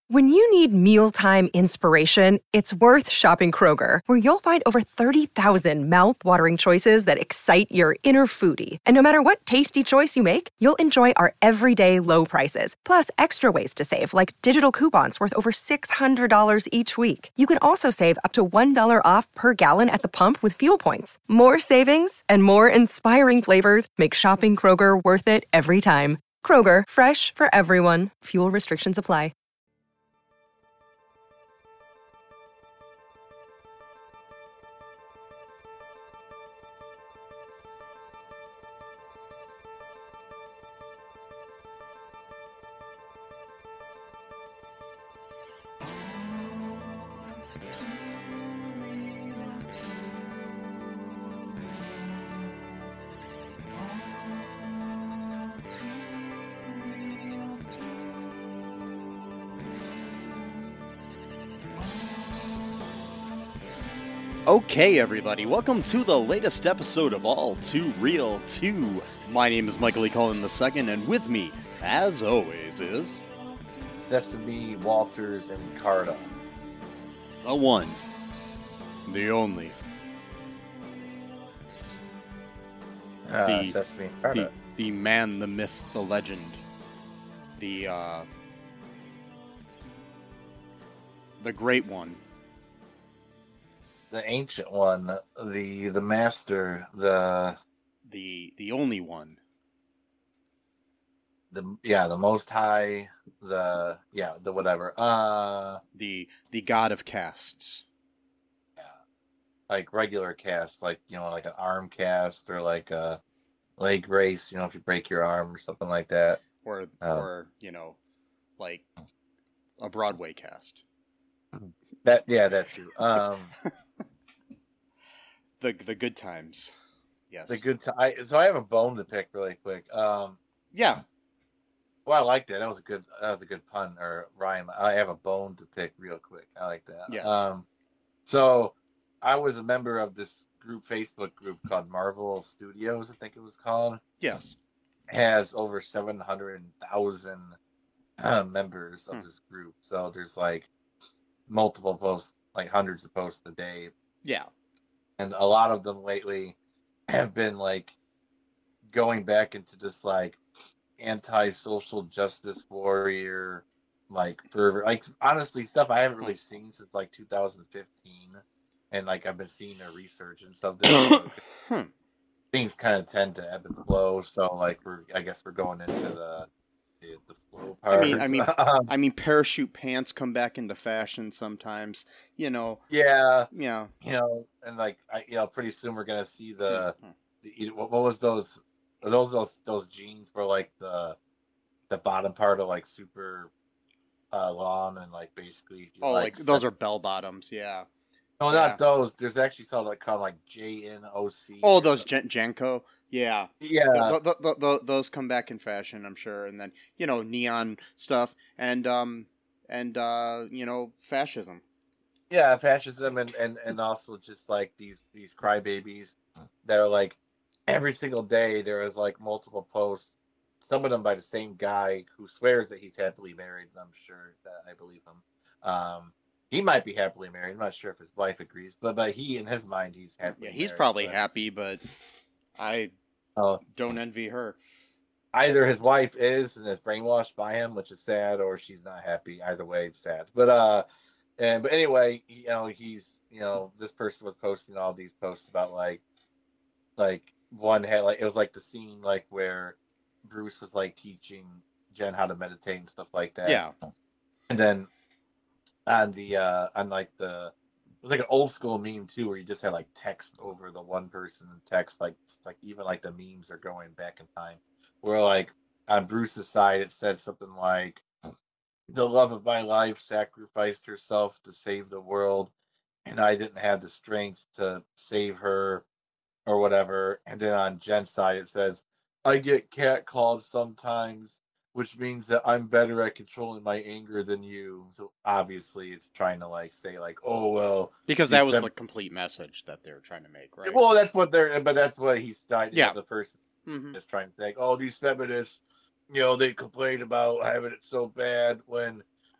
When you need mealtime inspiration, it's worth shopping Kroger, where you'll find over 30,000 mouth-watering choices that excite your inner foodie. And no matter what tasty choice you make, you'll enjoy our everyday low prices, plus extra ways to save, like digital coupons worth over $600 each week. You can also save up to $1 off per gallon at the pump with fuel points. More savings and more inspiring flavors make shopping Kroger worth it every time. Kroger, fresh for everyone. Fuel restrictions apply. Okay, everybody, welcome to the latest episode of All Too Real 2. My name is Michael E. Cullen II, and with me, as always, is... Sesame, Walters, and Carta. The one. The only. Sesame and Carta. The man, the myth, the legend. The great one. The ancient one, the master, the only one. The most high, the whatever. The god of casts. Yeah. Like regular cast, like like an arm cast or like a leg brace, if you break your arm or something like that. Or like a Broadway cast. That too. The good times. Yes. The good time. So I have a bone to pick really quick. Yeah. Well, I liked it. That was a good pun or rhyme. I have a bone to pick real quick. I like that. Yes. So I was a member of this Facebook group called Marvel Studios, I think it was called. Yes. It has over 700,000 members of this group. So there's like multiple posts, like hundreds of posts a day. Yeah. And a lot of them lately have been like going back into this like anti-social justice warrior like fervor, like honestly stuff I haven't really seen since like 2015, and like I've been seeing their research and stuff. Things kind of tend to ebb and flow, so like I guess we're going into the flow part. I mean, parachute pants come back into fashion sometimes. Yeah. And like pretty soon we're gonna see the what was those jeans were like the bottom part of like super long and like basically like those are bell bottoms. Yeah. No, not those. There's actually something like called like JNOC. Oh, those Janko. Yeah. Yeah. Those come back in fashion, I'm sure. And then, neon stuff and fascism. Yeah, fascism and also just like these crybabies that are like every single day there is like multiple posts, some of them by the same guy who swears that he's happily married, and I'm sure that I believe him. He might be happily married. I'm not sure if his wife agrees, but he in his mind he's happy. Yeah, he's probably happy, but I don't envy her. Either his wife is and is brainwashed by him, which is sad, or she's not happy. Either way, it's sad. But anyway, he's this person was posting all these posts about like one had like it was like the scene like where Bruce was like teaching Jen how to meditate and stuff like that. Yeah. And then on it was like an old school meme too, where you just had like text over the one person text, like even like the memes are going back in time. Where like on Bruce's side, it said something like, "The love of my life sacrificed herself to save the world, and I didn't have the strength to save her," or whatever. And then on Jen's side, it says, "I get catcalled sometimes, which means that I'm better at controlling my anger than you." So obviously it's trying to like say like, oh well, because that was the complete message that they're trying to make, right? Well, that's what he's trying. The person is trying to say, oh, these feminists, they complain about having it so bad when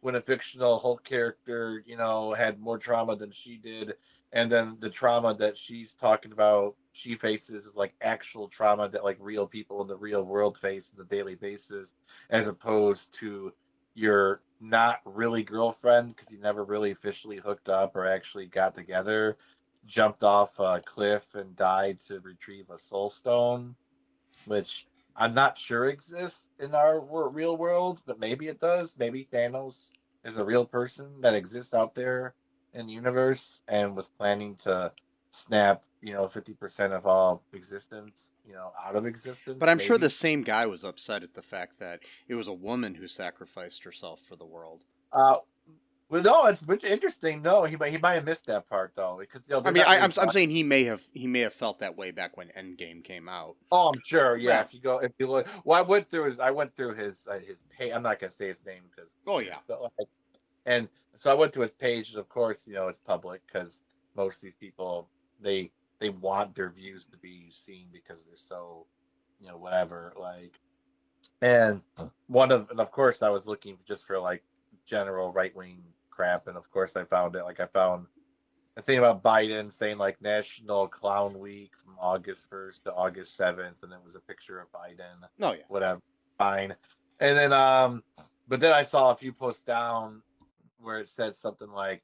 when a fictional Hulk character, had more trauma than she did, and then the trauma that she's talking about she faces is like actual trauma that like real people in the real world face on a daily basis, as opposed to your not really girlfriend because you never really officially hooked up or actually got together, jumped off a cliff and died to retrieve a soul stone, which I'm not sure exists in our real world, but maybe it does. Maybe Thanos is a real person that exists out there in the universe and was planning to snap, 50% of all existence, out of existence. But I'm sure maybe. the same guy was upset at the fact that it was a woman who sacrificed herself for the world. Well, no, it's interesting. No, he might have missed that part though, because I'm saying he may have felt that way back when Endgame came out. Oh, I'm sure. Yeah, Right. if you look, well, I went through his page. I'm not gonna say his name because. Oh yeah. And so I went to his page, and of course, it's public because most of these people they want their views to be seen because they're so, whatever. Like, and of course, I was looking just for like general right wing crap, and of course, I found it. Like, I found a thing about Biden saying like National Clown Week from August 1st to August 7th, and it was a picture of Biden. Oh yeah. Whatever. Fine. And then but then I saw a few posts down where it said something like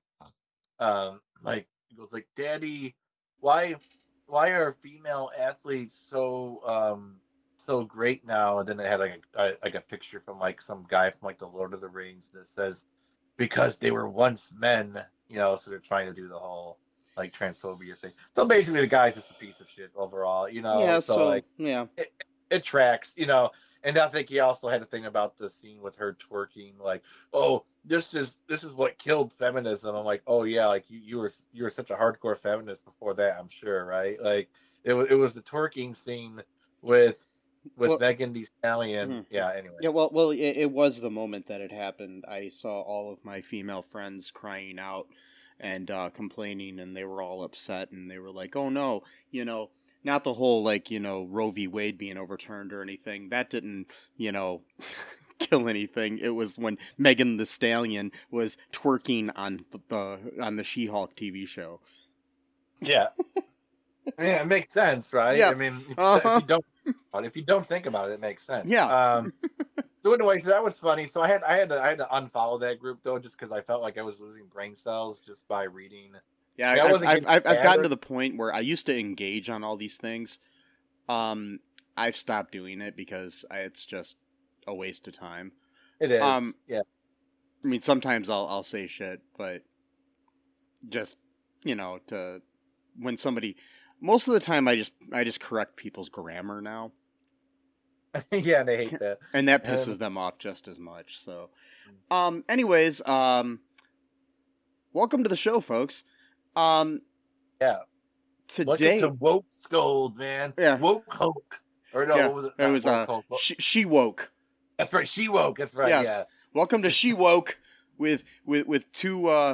it goes like, Daddy, why are female athletes so great now? And then they had like a picture from like some guy from like the Lord of the Rings that says, because they were once men, so they're trying to do the whole like transphobia thing. So basically the guy's just a piece of shit overall, Yeah, so like yeah. it tracks, and I think he also had a thing about the scene with her twerking, like, oh, this is what killed feminism. I'm like, oh yeah, like you were such a hardcore feminist before that, I'm sure, right? Like it was the twerking scene with Megan Thee Stallion. Mm-hmm. Yeah, anyway. Yeah, well, it was the moment that it happened. I saw all of my female friends crying out and complaining, and they were all upset, and they were like, oh no, not the whole, like, Roe v. Wade being overturned or anything. That didn't, kill anything. It was when Megan Thee Stallion was twerking on the She-Hulk TV show. Yeah. Yeah, it makes sense, right? Yeah. I mean, if you don't think about it, it makes sense. Yeah. So anyway, so that was funny. So I had to unfollow that group though, just because I felt like I was losing brain cells just by reading. Yeah, I've gotten to the point where I used to engage on all these things. I've stopped doing it because it's just a waste of time. It is. Yeah. I mean, sometimes I'll say shit, but just to when somebody. Most of the time, I just correct people's grammar now. Yeah, they hate that, and that pisses them off just as much. So, anyways, welcome to the show, folks. Yeah. Today, welcome to Woke Scold, man. Yeah. Woke Hulk. Or no, yeah. What was it? It was She Woke. That's right. She Woke. That's right. Yes. Yeah. Welcome to She Woke with two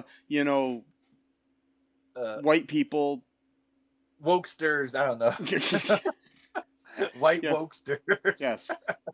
white people. Wokesters. I don't know. White wokesters. Yes.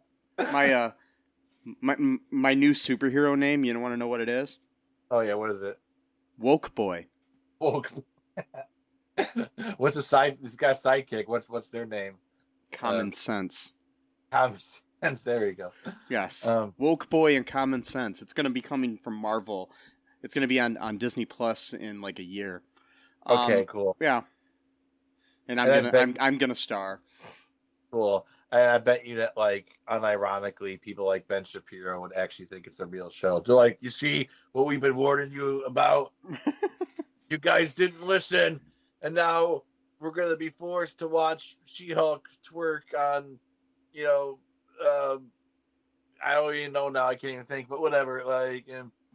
My new superhero name. You don't want to know what it is? Oh yeah. What is it? Woke Boy. Woke. What's this guy's sidekick? What's their name? Common Sense. Common Sense. There you go. Yes. Woke Boy and Common Sense. It's going to be coming from Marvel. It's going to be on Disney Plus in like a year. Okay. Cool. Yeah. And I'm gonna star. Cool. And I bet you that, like, unironically, people like Ben Shapiro would actually think it's a real show. They're like, you see what we've been warning you about? You guys didn't listen, and now we're gonna be forced to watch She-Hulk twerk on, I don't even know now. I can't even think, but whatever. Like,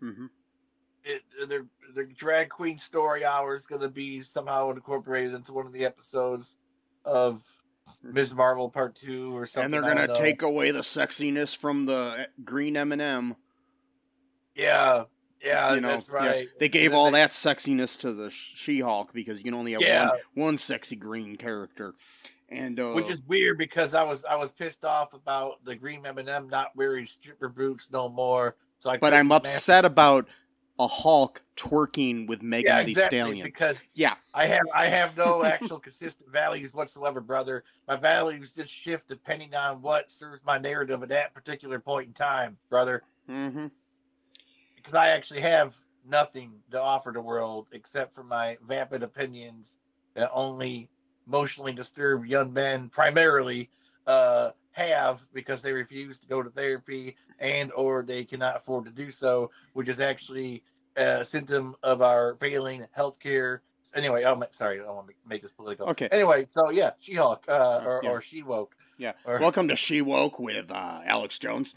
their drag queen story hour is gonna be somehow incorporated into one of the episodes of Ms. Marvel Part 2 or something. And they're gonna take away the sexiness from the green M&M. Yeah, that's right. Yeah. They gave all that sexiness to the She-Hulk because you can only have one sexy green character, and which is weird because I was pissed off about the green M&M not wearing stripper boots no more, So but I'm upset about a Hulk twerking with Megan Thee Stallion. Because yeah, I have no actual consistent values whatsoever, brother. My values just shift depending on what serves my narrative at that particular point in time, brother. Mm-hmm. Because I actually have nothing to offer the world except for my vapid opinions that only emotionally disturbed young men primarily have because they refuse to go to therapy and or they cannot afford to do so, which is actually a symptom of our failing healthcare. Anyway, sorry, I don't want to make this political. Okay. Anyway, so yeah, She-Hulk or She-Woke. Yeah. Welcome to She-Woke with Alex Jones.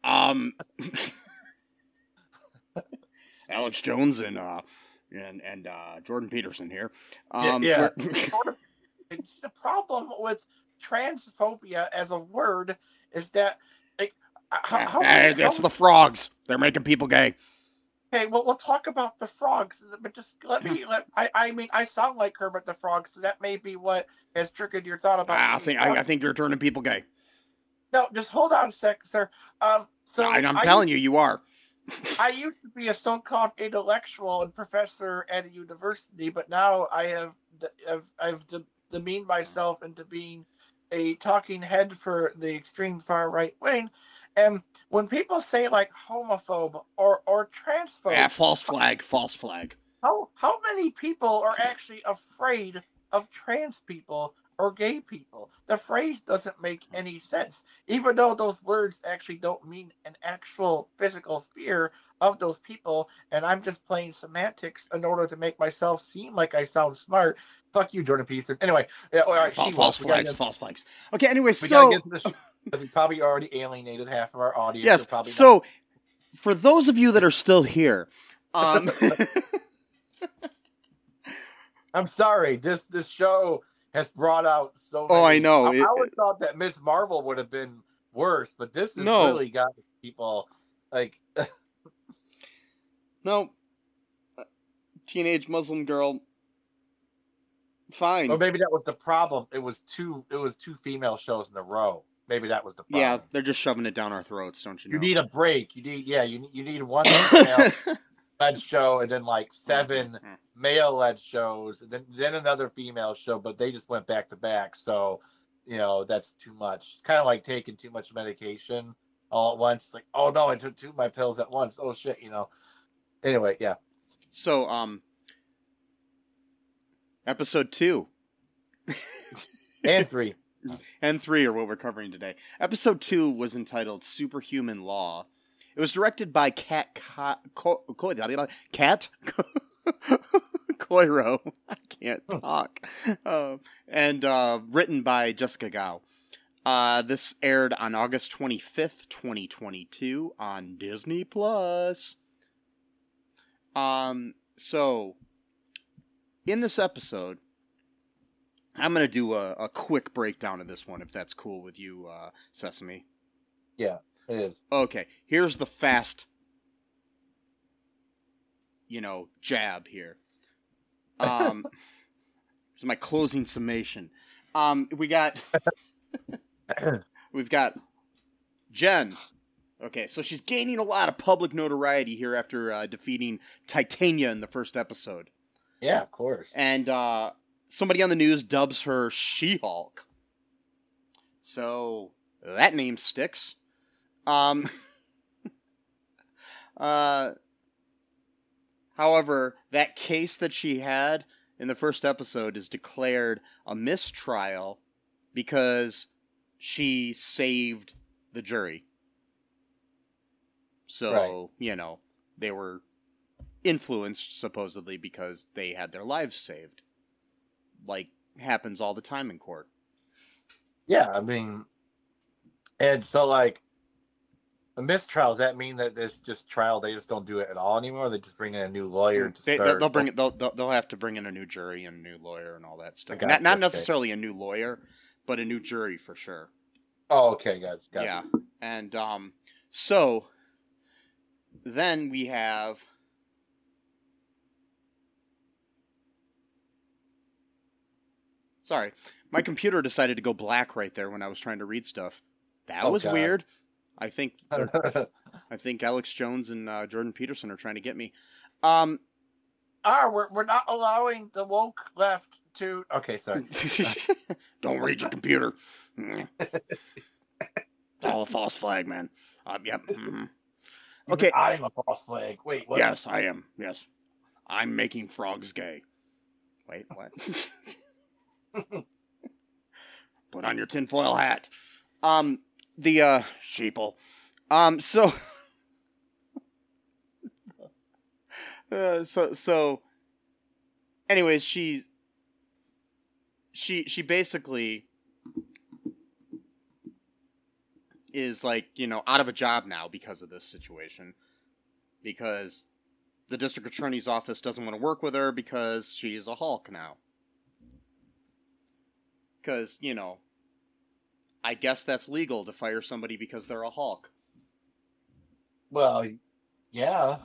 Alex Jones and Jordan Peterson here. Yeah. It's the problem with transphobia as a word is that like it's the frogs. They're making people gay. Okay, well, we'll talk about the frogs, but just I mean, I sound like Kermit the Frog, so that may be what has triggered your thought about. I think you're turning people gay. No, just hold on a sec, sir. I'm telling you, you are. I used to be a so-called intellectual and professor at a university, but now I've demeaned myself into being a talking head for the extreme far right wing. And when people say like homophobe or transphobe, false flag. How many people are actually afraid of trans people or gay people? The phrase doesn't make any sense, even though those words actually don't mean an actual physical fear of those people. And I'm just playing semantics in order to make myself seem like I sound smart. Fuck you, Jordan Peterson. Anyway, yeah, all right, false flags. Okay, anyway, we probably already alienated half of our audience. Yes. So, for those of you that are still here, I'm sorry. This show has brought out so many. Oh, I know. I would thought that Miss Marvel would have been worse, but this has really got people like. No. Teenage Muslim girl. Fine. Or maybe that was the problem. It was two female shows in a row. Maybe that was the problem. Yeah, they're just shoving it down our throats, don't you know? You need a break. You need one female led show and then like 7 male led shows and then another female show, but they just went back to back. So, that's too much. It's kind of like taking too much medication all at once. It's like, oh no, I took 2 of my pills at once. Oh shit, Anyway, yeah. So, episode 2 and 3. And 3 are what we're covering today. Episode 2 was entitled Superhuman Law. It was directed by Kat Coiro. I can't talk. And written by Jessica Gao. This aired on August 25th, 2022 on Disney+. So, in this episode, I'm going to do a quick breakdown of this one, if that's cool with you, Sesame. Yeah, it is. Okay, here's the fast, jab here. Here's my closing summation. We've got Jen. Okay, so she's gaining a lot of public notoriety here after defeating Titania in the first episode. Yeah, of course. And somebody on the news dubs her She-Hulk. So that name sticks. However, that case that she had in the first episode is declared a mistrial because she saved the jury. So, they were influenced, supposedly, because they had their lives saved. Like, happens all the time in court. Yeah, I mean, and so, like, a mistrial, does that mean that this just trial, they just don't do it at all anymore? They just bring in a new lawyer to start? They'll have to bring in a new jury and a new lawyer and all that stuff. Gotcha, not necessarily a new lawyer, but a new jury for sure. Oh, okay, gotcha. Yeah, and so then we have. Sorry, my computer decided to go black right there when I was trying to read stuff. That was weird. I think I think Alex Jones and Jordan Peterson are trying to get me. We're not allowing the woke left to. Okay, sorry. Don't read your computer. All a false flag, man. Yep. Mm-hmm. Okay. I'm a false flag. Wait, what? Yes, I am. Yes. I'm making frogs gay. Wait, what? Put on your tinfoil hat. The sheeple. So anyways, she basically is like, out of a job now because of this situation. Because the district attorney's office doesn't want to work with her because she's a Hulk now. Because, I guess that's legal to fire somebody because they're a Hulk. Well, yeah.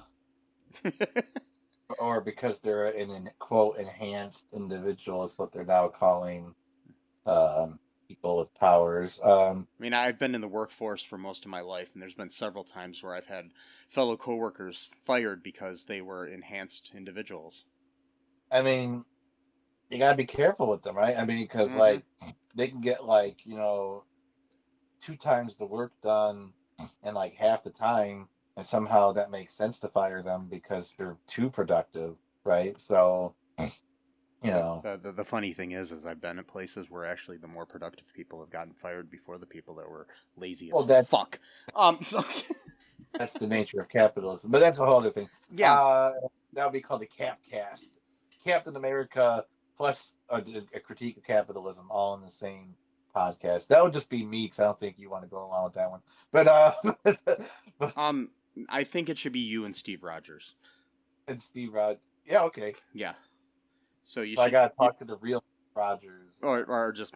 Or because they're an quote enhanced individual is what they're now calling people with powers. I mean, I've been in the workforce for most of my life, and there's been several times where I've had fellow coworkers fired because they were enhanced individuals. I mean, you gotta be careful with them, right? I mean, because like they can get like 2 times the work done in like half the time, and somehow that makes sense to fire them because they're too productive, right? So, The funny thing is I've been at places where actually the more productive people have gotten fired before the people that were lazy as fuck. So... That's the nature of capitalism, but that's a whole other thing. Yeah. That would be called the Capcast. Captain America plus a critique of capitalism, all in the same podcast. That would just be me, because I don't think you want to go along with that one. But I think it should be you and Steve Rogers. And Steve Rogers. Yeah, okay. Yeah. So you I gotta talk to the real Rogers, or just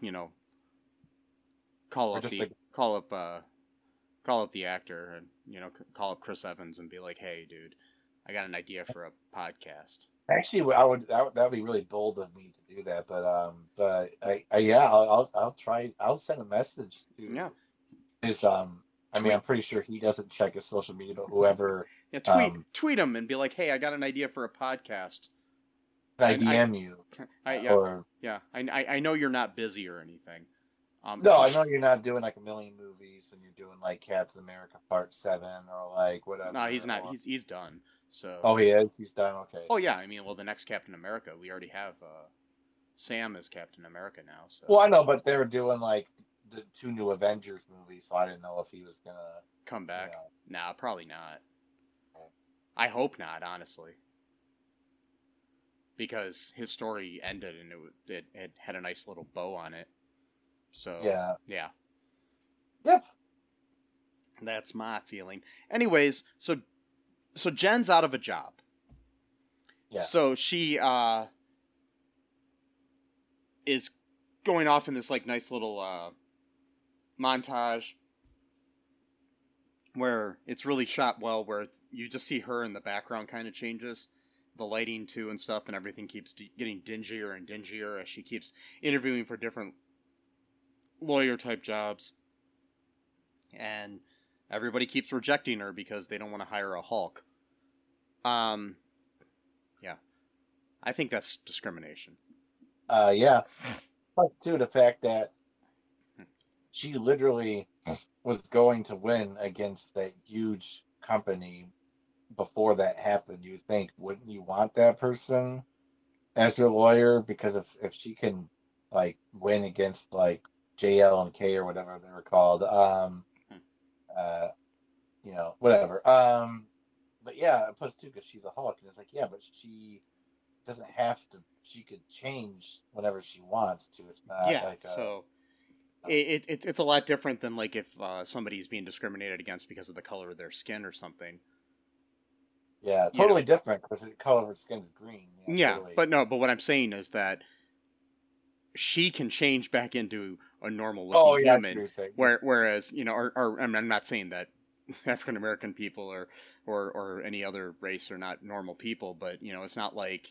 call up the actor and call up Chris Evans and be like, hey, dude, I got an idea for a podcast. Actually, that would be really bold of me to do that, but I'll try. I'll send a message to his I mean, I'm pretty sure he doesn't check his social media, but whoever. Yeah, tweet him and be like, hey, I got an idea for a podcast. I DM you. I know you're not busy or anything. No, I know you're not doing like a million movies and you're doing like Captain America Part 7 or like whatever. No, he's not. He's done. So. Oh, he is. He's done. Okay. Oh yeah, I mean, well, the next Captain America, we already have Sam as Captain America now. So. Well, I know, but they were doing like the 2 new Avengers movies, so I didn't know if he was gonna come back. Nah, probably not. I hope not, honestly. Because his story ended and it had a nice little bow on it. So yeah. Yep. That's my feeling. Anyways, so Jen's out of a job. Yeah. So she is going off in this like nice little montage where it's really shot well, where you just see her in the background kind of changes. The lighting too and stuff, and everything keeps getting dingier and dingier as she keeps interviewing for different lawyer type jobs, and everybody keeps rejecting her because they don't want to hire a Hulk. Yeah, I think that's discrimination. Yeah. Plus, too, the fact that she literally was going to win against that huge company. Before that happened, you think, wouldn't you want that person as your lawyer? Because if she can like win against like JL and K or whatever they were called, whatever. But yeah, plus too, because she's a Hulk, and it's like, yeah, but she doesn't have to. She could change whenever she wants to. It's not like so. It's a lot different than like if somebody's being discriminated against because of the color of their skin or something. Yeah, totally different because the color of her skin is green. Yeah, totally. But what I'm saying is that she can change back into a normal looking human. Whereas, I'm not saying that African American people or any other race are not normal people, but it's not like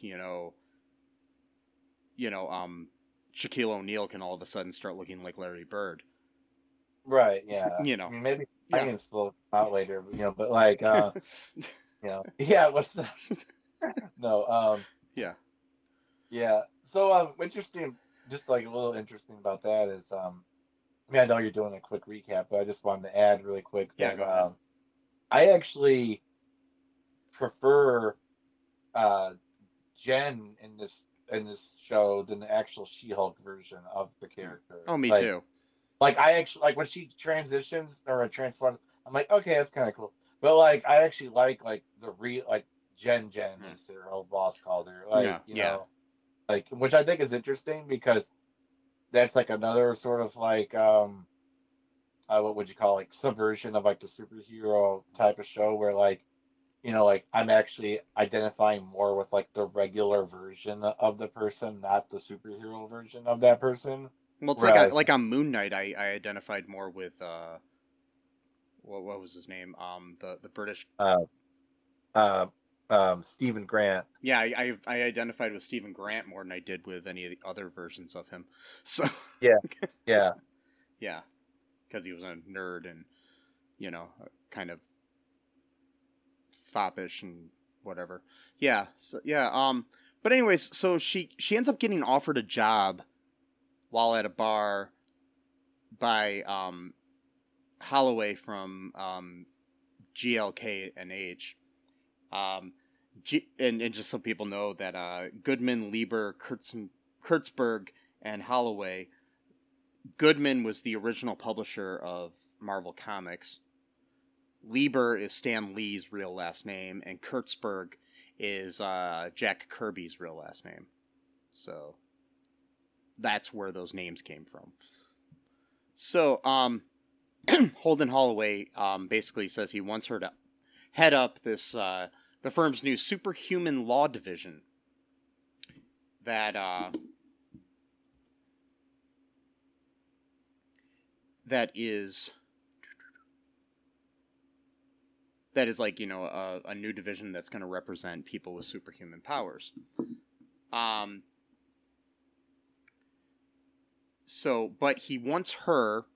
Shaquille O'Neal can all of a sudden start looking like Larry Bird. Right. Yeah. I mean, maybe I Yeah. can still out later, but like, yeah. What's the no? Yeah. Yeah. So, interesting. Just like a little interesting about that is, I mean, I know you're doing a quick recap, but I just wanted to add really quick Yeah, that go ahead. I actually prefer uh Jen in this show than the actual She-Hulk version of the Yeah. character. Oh, me too. Like I actually like when she transitions or transforms. I'm like, okay, that's kind of cool. But like, I actually like the like Jen Hmm. as her old boss called her. Yeah, yeah. Like which I think is interesting because that's like another sort of like what would you call like subversion of like the superhero type of show where like like I'm actually identifying more with like the regular version of the person, not the superhero version of that person. Well, it's Whereas, like on Moon Knight, I identified more with what was his name? The British. uh, uh, Stephen Grant. Yeah, I identified with Stephen Grant more than I did with any of the other versions of him. So Yeah, yeah, yeah, because he was a nerd and kind of foppish and whatever. Yeah, so yeah. But anyways, so she ends up getting offered a job while at a bar by Holloway from GLK and H. Um, and just so people know that Goodman, Lieber, Kurtzberg, and Holloway. Goodman was the original publisher of Marvel Comics. Lieber is Stan Lee's real last name, and Kurtzberg is Jack Kirby's real last name. So that's where those names came from. So Holden Holloway basically says he wants her to head up this the firm's new superhuman law division that that is like a new division that's going to represent people with superhuman powers. So, but he wants her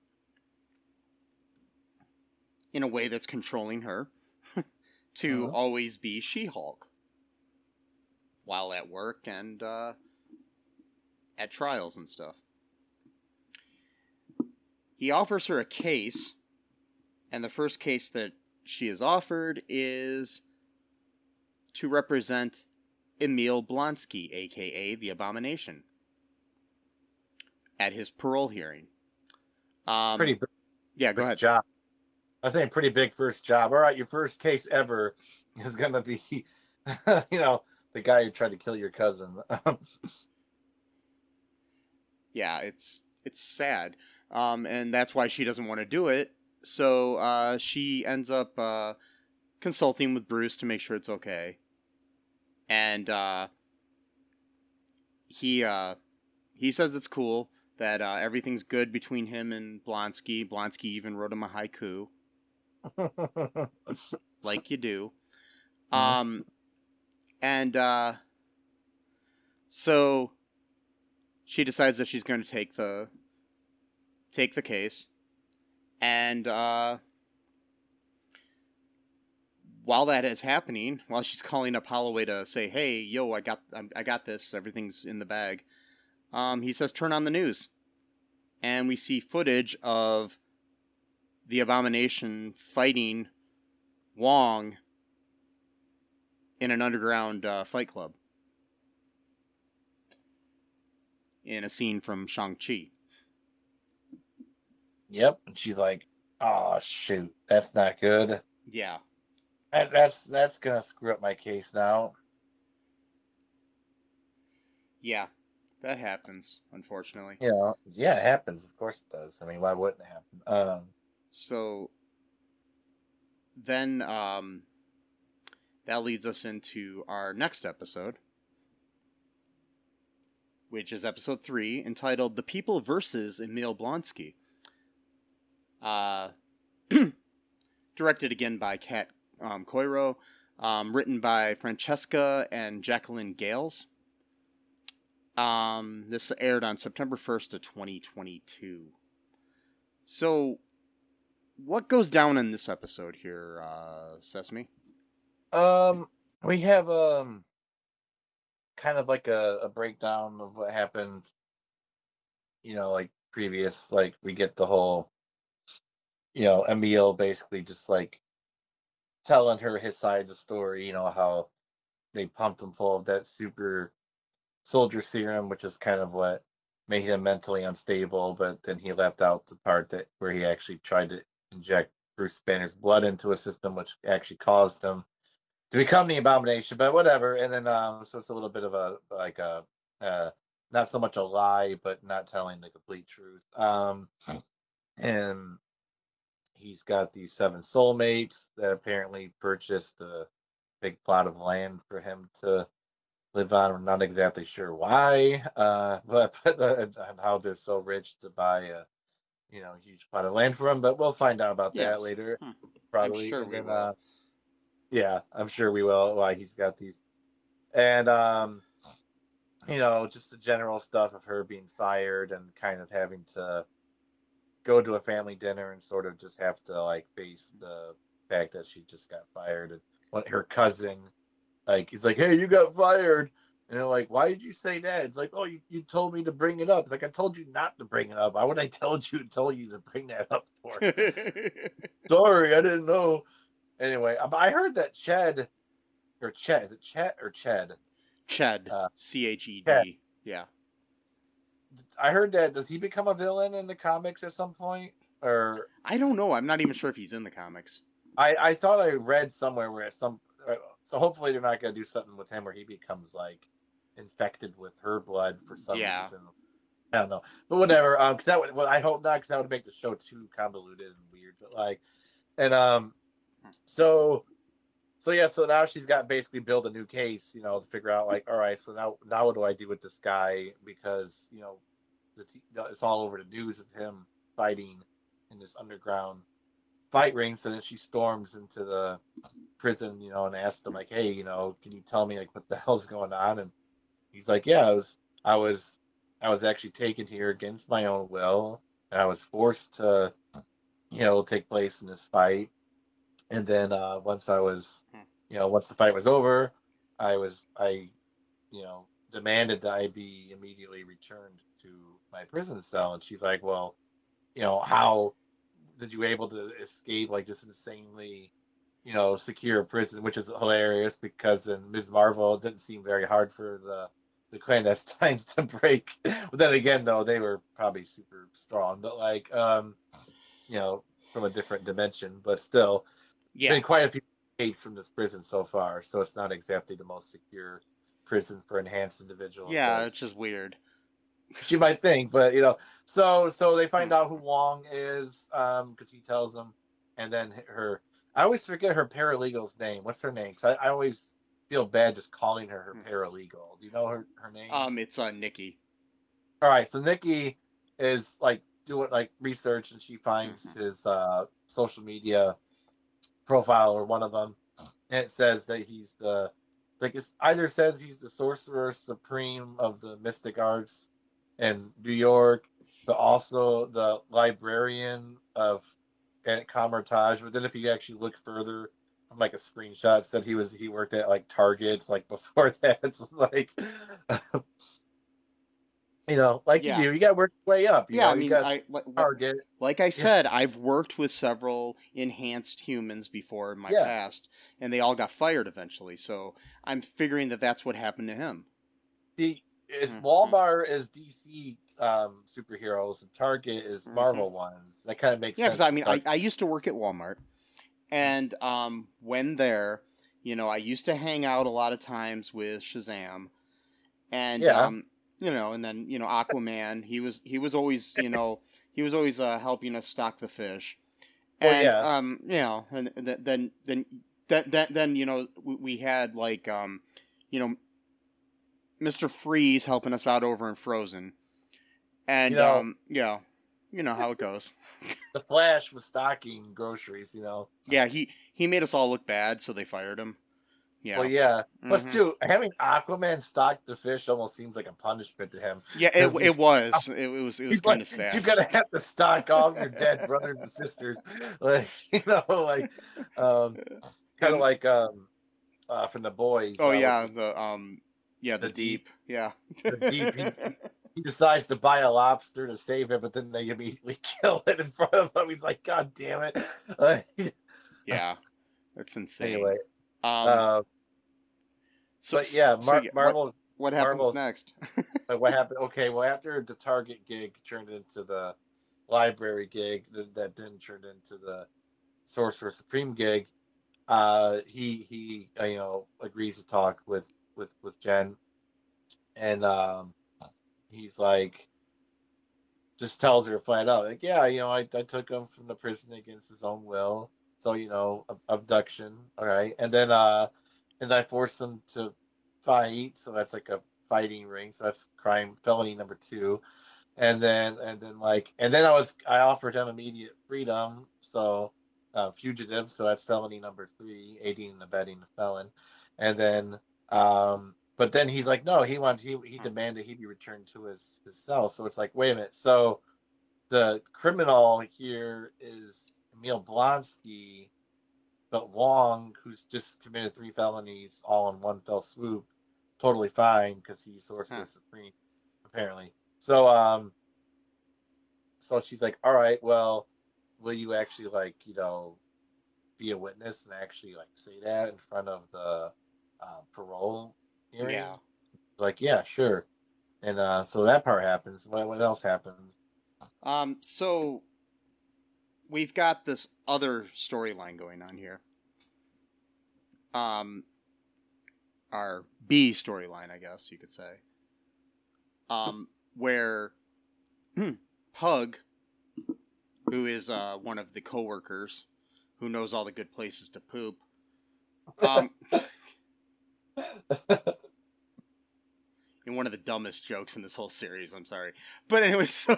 in a way that's controlling her to always be She-Hulk while at work and at trials and stuff. He offers her a case, and the first case that she is offered is to represent Emil Blonsky, a.k.a. the Abomination, at his parole hearing. pretty big Yeah, go first ahead. job. I was saying pretty big first job. All right, your first case ever is gonna be, the guy who tried to kill your cousin. Yeah, it's sad, and that's why she doesn't want to do it. So she ends up consulting with Bruce to make sure it's okay, and he says it's cool that everything's good between him and Blonsky. Blonsky even wrote him a haiku, like you do. And so she decides that she's going to take the case, and while that is happening, while she's calling up Holloway to say, "Hey, yo, I got this. Everything's in the bag," he says, "Turn on the news," and we see footage of the Abomination fighting Wong in an underground fight club in a scene from Shang-Chi. Yep, and she's like, "Oh shoot, that's not good. Yeah. That's gonna screw up my case now." Yeah, that happens, unfortunately. Yeah, it happens. Of course it does. I mean, why wouldn't it happen? So then that leads us into our next episode, which is episode 3, entitled "The People versus Emil Blonsky." Directed again by Kat Coiro, written by Francesca and Jacqueline Gales. This aired on September 1st of 2022. So, what goes down in this episode here, Sesame? We have kind of like a breakdown of what happened. Like previous, like we get the whole, Emil basically just like telling her his side of the story. How they pumped him full of that super soldier serum, which is kind of what made him mentally unstable. But then he left out the part that where he actually tried to inject Bruce Banner's blood into a system, which actually caused him to become the Abomination. But whatever. And then so it's a little bit of a like a not so much a lie, but not telling the complete truth. And he's got these 7 soulmates that apparently purchased a big plot of land for him to live on. I'm not exactly sure why, but and how they're so rich to buy a huge plot of land for him. But we'll find out about that later, probably. I'm sure we will. Yeah, I'm sure we will. Why he's got these, and just the general stuff of her being fired and kind of having to go to a family dinner and sort of just have to like face the fact that she just got fired. And what her cousin, like, he's like, "Hey, you got fired." And they're like, "Why did you say that?" It's like, "Oh, you told me to bring it up." It's like, "I told you not to bring it up. Why would I tell you to bring that up for?" Sorry, I didn't know. Anyway, I heard that Ched, is it Chet or Ched? Ched, Ched. Ched. Yeah. I heard that. Does he become a villain in the comics at some point? Or I don't know. I'm not even sure if he's in the comics. I thought I read somewhere where so hopefully they're not going to do something with him where he becomes like infected with her blood for some reason. I don't know, but whatever. Because that would, I hope not, because that would make the show too convoluted and weird. But like, and so now she's got basically build a new case, to figure out like, all right, so now what do I do with this guy? Because it's all over the news of him fighting in this underground fight ring. So then she storms into the prison, and asks him like, "Hey, can you tell me like what the hell's going on?" And he's like, "Yeah, I was actually taken here against my own will, and I was forced to, take place in this fight. And then once the fight was over, I demanded that I be immediately returned to my prison cell." And she's like, "Well, how did you able to escape like just insanely, secure prison?" Which is hilarious because in Ms. Marvel, it didn't seem very hard for the clandestines to break. But then again, though, they were probably super strong, but like, from a different dimension, but still. Yeah. Been quite a few escapes from this prison so far, so it's not exactly the most secure prison for enhanced individuals. Yeah, it's just weird. She might think, but so they find out who Wong is, because he tells them, and then I always forget her paralegal's name. What's her name? Because I always feel bad just calling her paralegal. Do you know her name? It's Nikki. All right, so Nikki is like doing like research, and she finds his social media profile or one of them, and it says that he's it either says he's the sorcerer supreme of the mystic arts in New York, but also the librarian of Kamar-Taj. But then if you actually look further from like a screenshot, it said he worked at like Target like before that. It's like you do, you got to work your way up. I mean, Target. Like I said, I've worked with several enhanced humans before in my past, and they all got fired eventually. So I'm figuring that that's what happened to him. Walmart is DC superheroes, and Target is Marvel ones. That kind of makes sense. Yeah, because I mean, I used to work at Walmart, and when there, I used to hang out a lot of times with Shazam, and and then Aquaman. He was always he was always helping us stock the fish, and and then we had like Mr. Freeze helping us out over in Frozen, and you know how it goes. The Flash was stocking groceries, Yeah, he made us all look bad, so they fired him. Yeah. Well, yeah. Plus, Hmm. too, having Aquaman stalk the fish almost seems like a punishment to him. Yeah, Because it was. It was he's kind like, of sad. you're gonna have to stalk all your dead brothers and sisters, like like, um, kind of And like from the boys. oh What's yeah, his the the deep deep. Yeah. the deep. He decides to buy a lobster to save it, but then they immediately kill it in front of him. He's like, God damn it! Like, Yeah. That's insane. anyway, Um. uh, So but yeah, so yeah. What happens Marvel's next? what happened? Okay, well, after the Target gig turned into the library gig, that then turned into the Sorcerer Supreme gig. He agrees to talk with Jen, and he's like, just tells her flat out, like, yeah, I took him from the prison against his own will, so abduction, all right, and I forced them to fight, so that's like a fighting ring, so that's crime felony number 2, and then I offered him immediate freedom, so fugitive, so that's felony number 3, aiding and abetting the felon, and then but then he's like, no, he demanded he be returned to his cell. So it's like, wait a minute. So the criminal here is Emil Blonsky, but Wong, who's just committed 3 felonies all in one fell swoop, totally fine because he's Sorcerer Supreme, apparently. So she's like, all right, well, will you actually be a witness and actually say that in front of the parole hearing? Yeah. Like, yeah, sure. And so that part happens. What else happens? So we've got this other storyline going on here. Our B storyline, I guess you could say. Where Pug, who is one of the coworkers who knows all the good places to poop, in one of the dumbest jokes in this whole series, I'm sorry. But anyway, so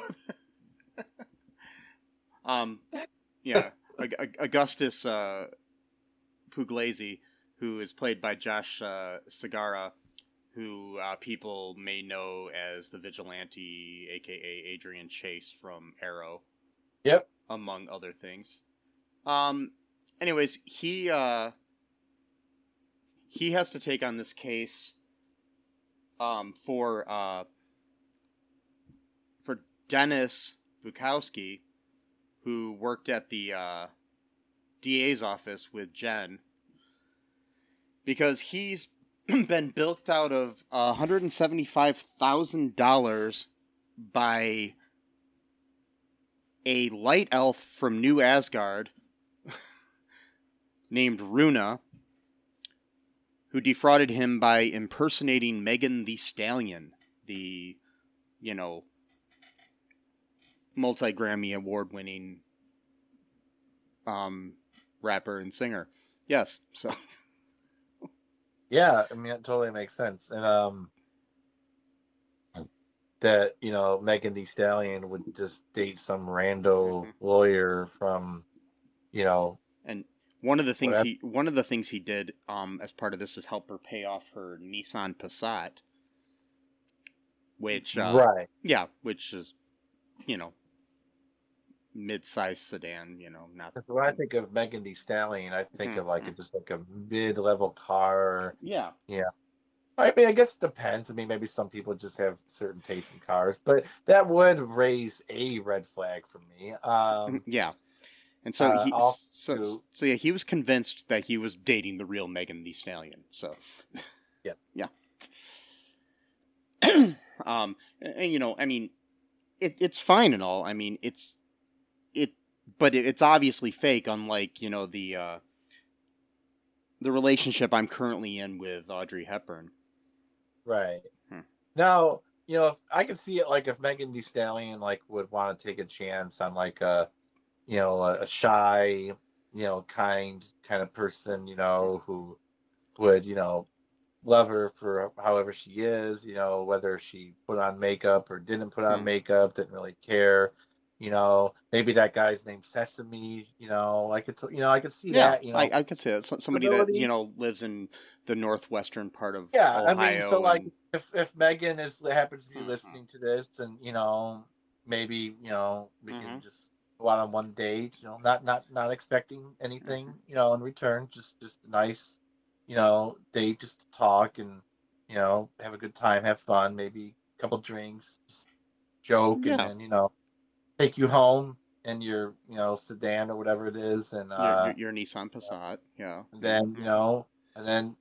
yeah, Augustus Pugliese, who is played by Josh Segarra, who people may know as the vigilante, aka Adrian Chase from Arrow. Yep. Among other things. Anyways, he has to take on this case for Dennis Bukowski, who worked at the DA's office with Jen, because he's been bilked out of $175,000 by a light elf from New Asgard named Runa, who defrauded him by impersonating Megan Thee Stallion, the, multi-Grammy award-winning rapper and singer. Yes, so... Yeah, I mean, it totally makes sense. And that, Megan Thee Stallion would just date some rando lawyer from, And one of the things he did as part of this is help her pay off her Nissan Passat, which right. Yeah, which is, mid-sized sedan, not. So when I think of Megan Thee Stallion, I think of just like a mid-level car. Yeah. Yeah. I mean, I guess it depends. I mean, maybe some people just have certain taste in cars, but that would raise a red flag for me. Yeah. And so he was convinced that he was dating the real Megan Thee Stallion. So yeah. Yeah. And I mean, it's fine and all. I mean, but it's obviously fake, unlike, the relationship I'm currently in with Audrey Hepburn. Right. Now, if I could see it, if Megan Thee Stallion would want to take a chance on a shy, kind of person, who would, love her for however she is, whether she put on makeup or didn't put on makeup, didn't really care, You know, maybe that guy's named Sesame. You know, I could see Yeah, that. You know, I could say that. Somebody that, possibility. lives in the northwestern part of Yeah, I mean, so Ohio like, and if Megan happens to be Mhm, listening to this, and maybe we can mhm. just go out on one date. Not expecting anything, in return. Just a nice, date, just to talk and have a good time, have fun, maybe a couple drinks, just joke, and Yeah, then take you home in your sedan or whatever it is, and your Nissan Passat. Yeah. then and then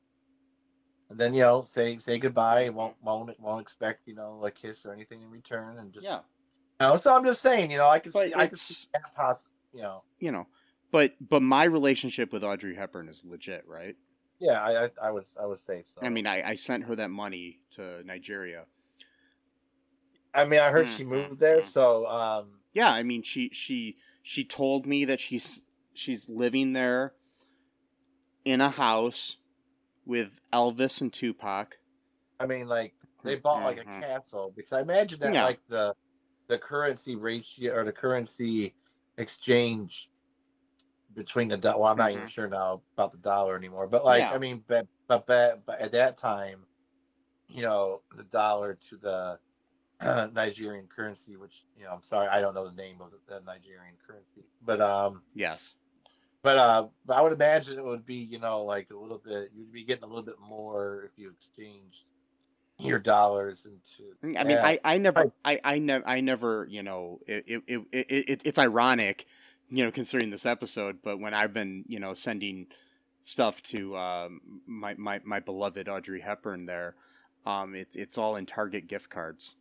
say goodbye. Mhm. Won't expect a kiss or anything in return, and just Yeah, So I'm just saying, but I can see it's that you know, but my relationship with Audrey Hepburn is legit, right? yeah, I would say I so. mean, I sent her that money to Nigeria. I mean, I heard she Mhm, moved there, mhm. so Yeah, I mean, she told me that she's living there in a house with Elvis and Tupac. I mean, like they bought like a Mhm. castle, because I imagine that Yeah. like the currency ratio or the currency exchange between the dollar. Well, I'm not even Mhm. sure now about the dollar anymore, but like I Yeah. mean, but at that time, the dollar to the Nigerian currency, which I'm sorry, I don't know the name of the Nigerian currency, Yes. but I would imagine it would be like a little bit. You'd be getting a little bit more if you exchanged your dollars into I mean, that. Right. I never, it's ironic, considering this episode, but when I've been, sending stuff to my beloved Audrey Hepburn there, it's all in Target gift cards.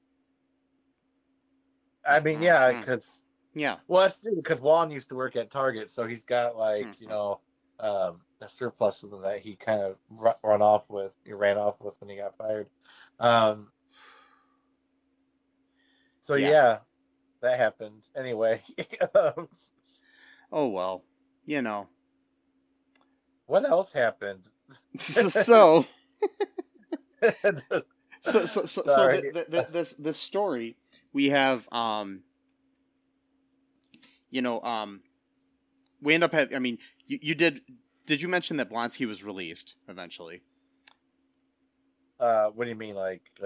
I mean, yeah, Mhm. because Yeah. well, that's true because Juan used to work at Target, so he's got like Mhm. a surplus of them that he kind of run off with. He ran off with when he got fired. Um, so Yeah. yeah, that happened anyway. um, Oh well, you know. what else happened? So so Sorry. this story we have you know we end up having. I mean, you did you mention that Blonsky was released eventually What do you mean,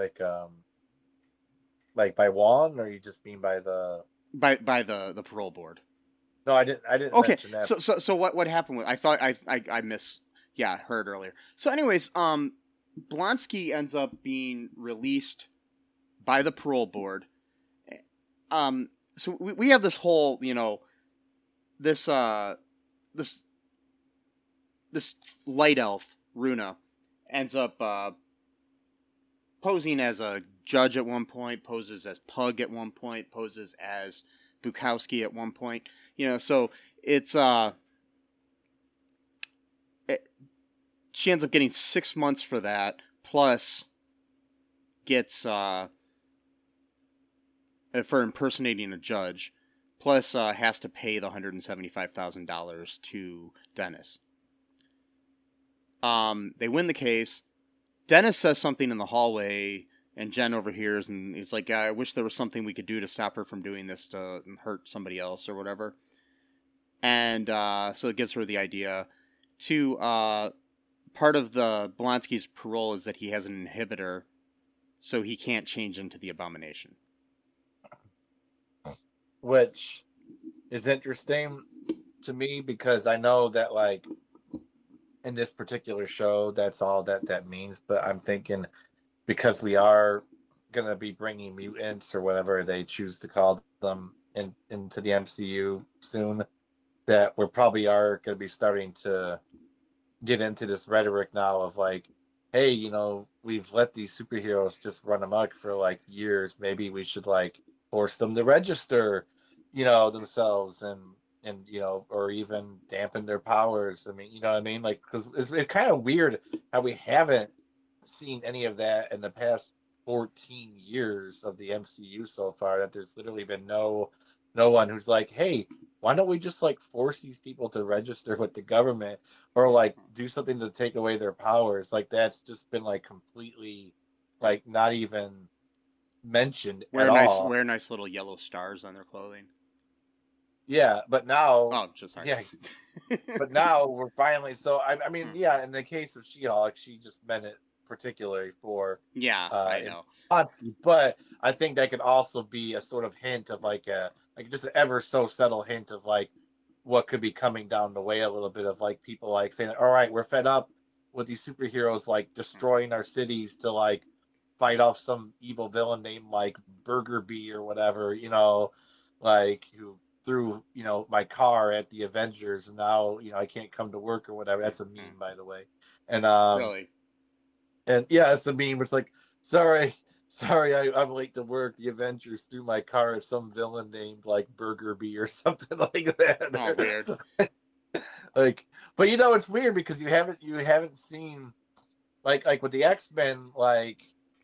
like by Juan, or you just mean by the? by the parole board? No, I didn't Okay, mention that. so what happened with? I thought I miss yeah heard earlier. So anyways, Blonsky ends up being released by the parole board. So we have this whole this this this light elf Runa ends up posing as a judge at one point, poses as Pug at one point, poses as Bukowski at one point. So it's it, she ends up getting 6 months for that, plus gets for impersonating a judge, plus has to pay the $175,000 to Dennis. They win the case. Dennis says something in the hallway, and Jen overhears, and he's like, "I wish there was something we could do to stop her from doing this to hurt somebody else or whatever." And so it gives her the idea to part of the Blonsky's parole is that he has an inhibitor, so he can't change into the abomination. Which is interesting to me because I know that like in this particular show, that's all that means. But I'm thinking because we are gonna be bringing mutants or whatever they choose to call them into the MCU soon, that we probably are gonna be starting to get into this rhetoric now of like, hey, we've let these superheroes just run amok for like years. Maybe we should like force them to register, themselves, and or even dampen their powers. I mean, you know what I mean? Like, because it's kind of weird how we haven't seen any of that in the past 14 years of the MCU so far. That there's literally been no one who's like, hey, why don't we just like force these people to register with the government, or like do something to take away their powers? Like that's just been like completely like not even mentioned at all. Wear nice little yellow stars on their clothing. Yeah, but now, Oh, just sorry. yeah, but now we're finally. So I mean, yeah. In the case of She-Hulk, she just meant it particularly for Yeah, I know. Blonsky, but I think that could also be a sort of hint of like just an ever so subtle hint of like what could be coming down the way a little bit of like people like saying, all right, we're fed up with these superheroes like destroying our cities to like fight off some evil villain named like Burger Bee or whatever, like who threw, my car at the Avengers and now, I can't come to work or whatever. That's a meme, by the way. And Really? And yeah, it's a meme. It's like, sorry, I'm late to work. The Avengers threw my car at some villain named like Burger Bee or something like that. Oh, weird. Like, but it's weird because you haven't seen like with the X-Men, like,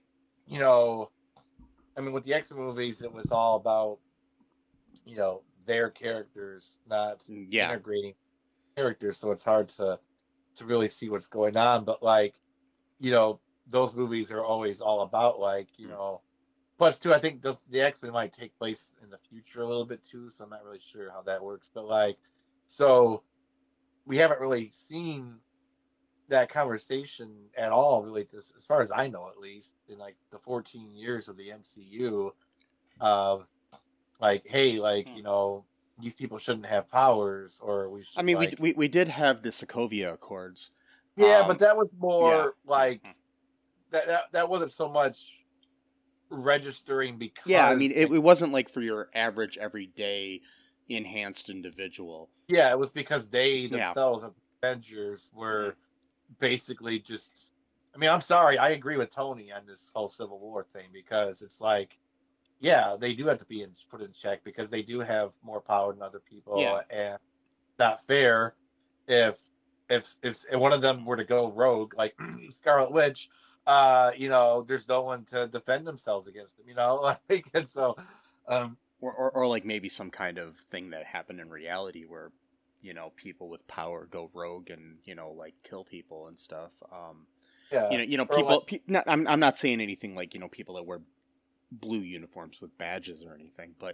I mean, with the X-Men movies, it was all about, their characters, not integrating characters. So it's hard to really see what's going on. But like, those movies are always all about like, plus too, I think the X-Men might take place in the future a little bit too. So I'm not really sure how that works, but like, so we haven't really seen that conversation at all, really, just as far as I know, at least in like the 14 years of the MCU of like, hey, like, these people shouldn't have powers, or we should. I mean, like, we did have the Sokovia Accords. Yeah, but that was more like that wasn't so much registering because. Yeah, I mean, it wasn't like for your average everyday enhanced individual. Yeah, it was because they themselves, the Avengers, were basically just. I mean, I'm sorry, I agree with Tony on this whole Civil War thing because it's like, yeah, they do have to be put in check because they do have more power than other people, and not fair if one of them were to go rogue, like Scarlet Witch, there's no one to defend themselves against them, like, and so, or like maybe some kind of thing that happened in reality where, people with power go rogue and like kill people and stuff. People. Like, I'm not saying anything like people that wear blue uniforms with badges or anything, but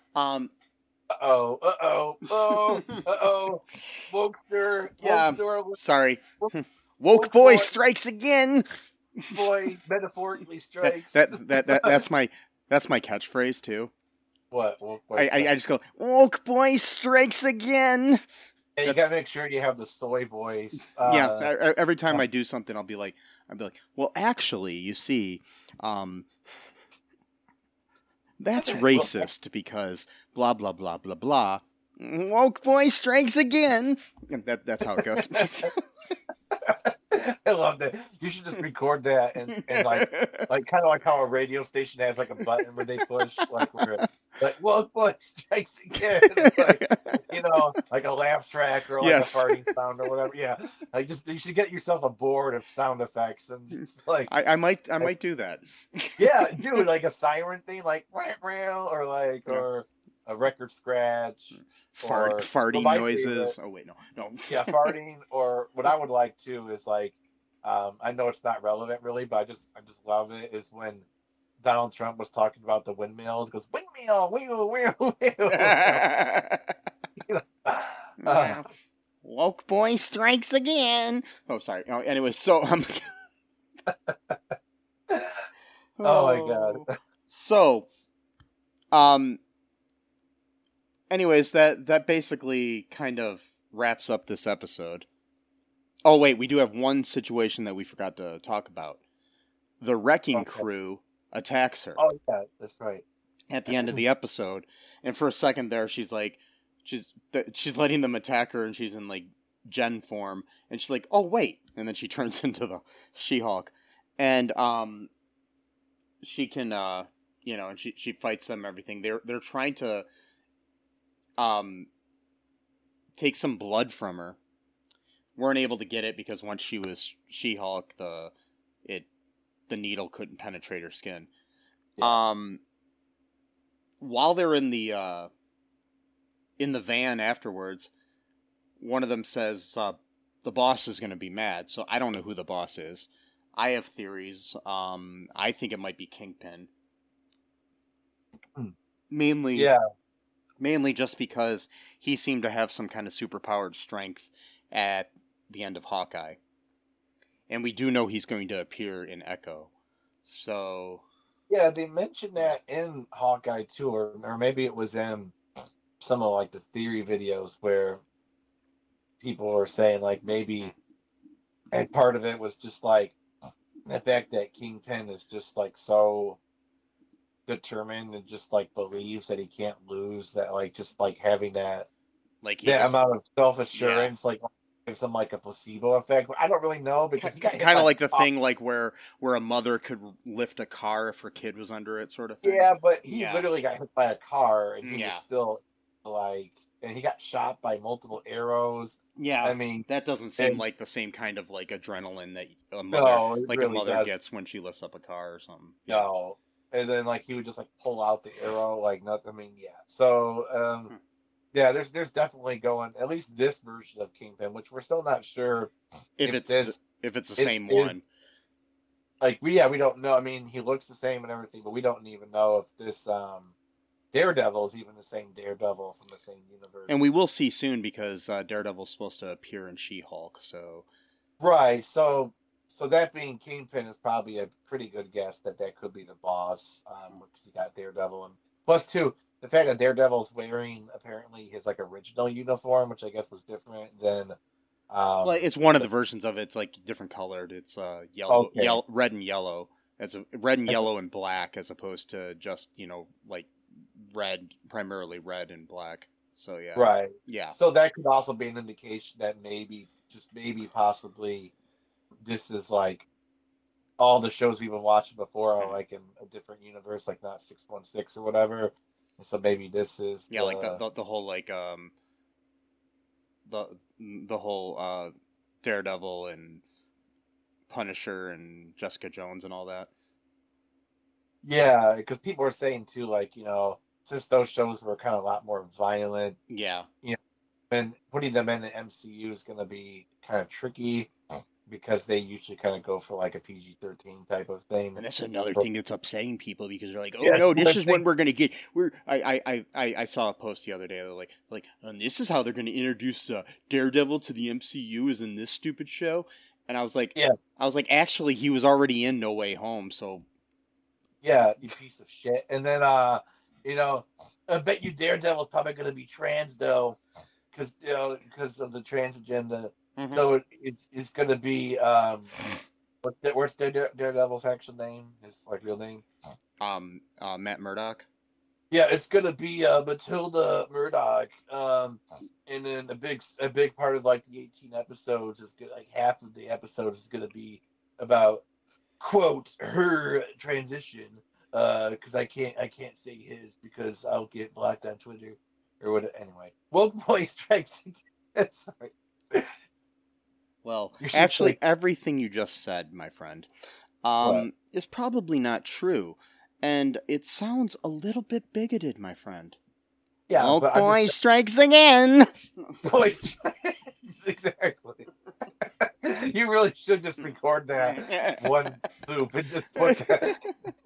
Wokester. Yeah, sorry. Woke boy strikes again. Boy metaphorically strikes. That's my catchphrase too. What? I just go, woke boy strikes again. Yeah, you gotta make sure you have the soy voice. Every time I do something, I'll be like, well, actually, you see, that's racist because blah blah blah blah blah. Woke boy strikes again. That's how it goes. I love that. You should just record that and like kind of like how a radio station has like a button where they push like woke boy strikes again. Like, like a laugh track or like a farting sound or whatever. Yeah, like you should get yourself a board of sound effects and just like I might do that. Yeah, dude, like a siren thing, like or like or a record scratch, farting noises. Oh wait, no. Yeah, farting. Or what I would like to is like, I know it's not relevant really, but I just love it. Is when Donald Trump was talking about the windmills, goes windmill, wheel. Woke boy strikes again. Oh, sorry. Oh, anyway, so oh my god. So, anyways, that basically kind of wraps up this episode. Oh, wait, we do have one situation that we forgot to talk about. The wrecking crew attacks her. Oh, yeah, that's right. At the end of the episode. And for a second there, she's like, she's letting them attack her, and she's in, like, Gen form. And she's like, oh, wait. And then she turns into the She-Hulk. And, she can, and she fights them, everything. They're trying to, take some blood from her. Weren't able to get it because once she was She-Hulk, the needle couldn't penetrate her skin. Yeah. While they're in the van afterwards, one of them says the boss is going to be mad. So I don't know who the boss is. I have theories. I think it might be Kingpin. mainly Yeah, mainly just because he seemed to have some kind of superpowered strength at the end of Hawkeye, and we do know he's going to appear in Echo. So yeah, they mentioned yeah, that in Hawkeye too, or maybe it was in some of like the theory videos where people were saying like maybe, and part of it was just like the fact that Kingpin is just like so determined and just like believes that he can't lose, that like just like having like he that just amount of self yeah. assurance like gives him like a placebo effect. But I don't really know because he got hit Kind of by like the a car. thing like where a mother could lift a car if her kid was under it, sort of thing. Yeah, but he Yeah, literally got hit by a car and he was yeah, still like, and he got shot by multiple arrows. yeah. I mean, That doesn't seem and like the same kind of like adrenaline that no, it a really mother does. gets when she lifts up a car or something. Yeah. No. And then like he would just like pull out the arrow, like nothing. I mean, yeah. So Hmm. yeah, there's definitely going at least this version of Kingpin, which we're still not sure If if it's this if it's the is same one, like we don't know. I mean, he looks the same and everything, but we don't even know if this Daredevil is even the same Daredevil from the same and we universe. will see soon because Daredevil's supposed to appear in She-Hulk. So Right. So that being Kingpin is probably a pretty good guess that that could be the boss, because he got Daredevil, and plus two, the fact that Daredevil's wearing apparently his like original uniform, which I guess was different than well, um it's one of the, the versions of it. It's like different colored. It's okay, red and yellow, as a red and as yellow and black, as opposed to just like red, primarily red and black. So yeah, right. yeah. So that could also be an indication that maybe, just maybe, possibly this is like all the shows we've been watching before are Mhm. like in a different universe, like not 616 or whatever. So maybe this is Yeah, like the the whole like the the whole Daredevil and Punisher and Jessica Jones and all that. yeah, because people are saying too, like, since those shows were kind of a lot more violent, Yeah, you know, and putting them in the MCU is going to be kind of tricky because they usually kind of go for like a PG-13 type of thing. and that's another But thing that's upsetting people because they're like, "Oh yeah, no, I this is when think we're gonna get." I saw a post the other day. They're like, and this is how they're gonna introduce Daredevil to the MCU is in this stupid show, and yeah, I was like, actually, he was already in No Way Home, so yeah, you piece of shit. And then you know, I bet you Daredevil's probably going to be trans though, because of the trans agenda. hmm So it's going to be what's Daredevil's actual name? His like real name? Matt Murdock. Yeah, it's gonna be Matilda Murdoch. And then a big part of like the 18 episodes is good. Like half of the episodes is gonna be about quote her transition. Because I can't say his because I'll get blocked on Twitter or what. Anyway, Woke Boy Strikes Again. Sorry, Well, you should actually, say everything you just said, my friend, what? is probably not true, and it sounds a little bit bigoted, my friend. Yeah, Woke but I'm just boy strikes again. Boy Strikes exactly. You really should just record that one loop and just put that.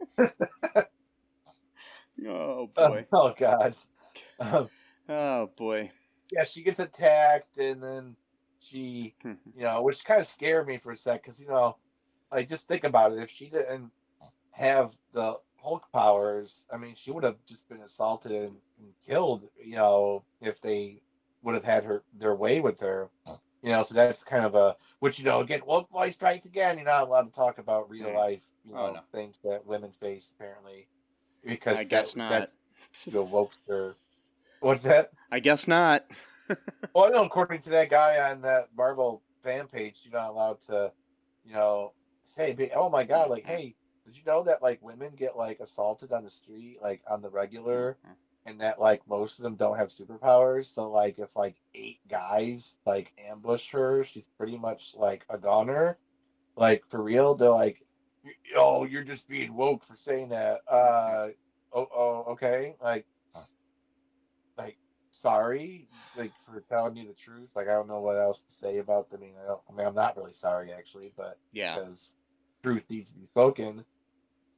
Oh boy. Oh God. Um, Oh boy. yeah, she gets attacked, and then she, which kind of scared me for a sec, because like just think about it. If she didn't have the Hulk powers, I mean, she would have just been assaulted and killed. If they would have had their way with her. So that's kind of a which again, woke boy strikes again. You're not allowed to talk about real life, Oh no. things that women face apparently, I because guess not. that's wokester. What's that? I guess not. Well, I know according to that guy on that Marvel fan page, you're not allowed to, you know, say, "Oh my God!" Like, hey, did you know that like women get like assaulted on the street, like on the regular, and that like most of them don't have superpowers? So like, if like 8 guys like ambush her, she's pretty much like a goner. Like for real, they're like, "Oh, you're just being woke for saying that." Okay, like sorry, like for telling you the truth. Like I don't know what else to say about. I mean, I'm not really sorry actually, but Yeah. because truth needs to be spoken.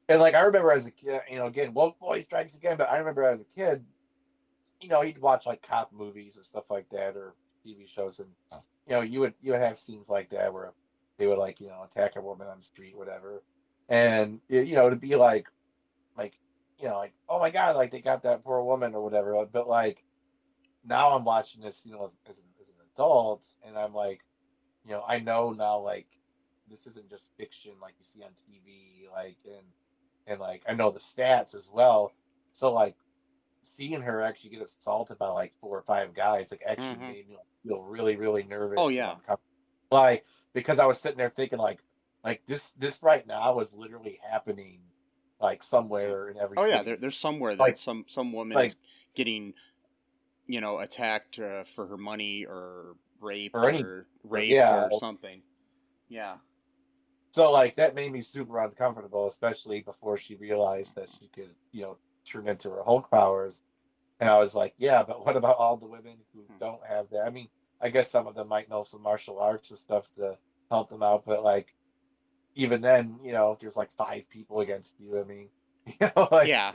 And like I remember as a kid, again, Woke Boy Strikes Again. But I remember as a kid, you'd watch like cop movies and stuff like that, or TV shows, and you would have scenes like that where they would like attack a woman on the street, whatever, and to be like like, oh my god, like they got that poor woman or whatever. But like now I'm watching this, as an adult, and I'm like, I know now, like this isn't just fiction like you see on TV, like and like I know the stats as well. So like seeing her actually get assaulted by like 4 or 5 guys, like actually Mm-hmm. made me feel really, really Oh nervous and yeah. uncomfortable. Like because I was sitting there thinking like this right now is literally happening like somewhere in every Oh yeah. city. There's somewhere that Like some woman like is getting attacked for her money or or any rape yeah. or something. Yeah. So like that made me super uncomfortable, especially before she realized that she could, turn into her Hulk powers. And I was like, yeah, but what about all the women who don't have that? I mean, I guess some of them might know some martial arts and stuff to help them out, but like even then, if there's like 5 people against you, I mean, like Yeah.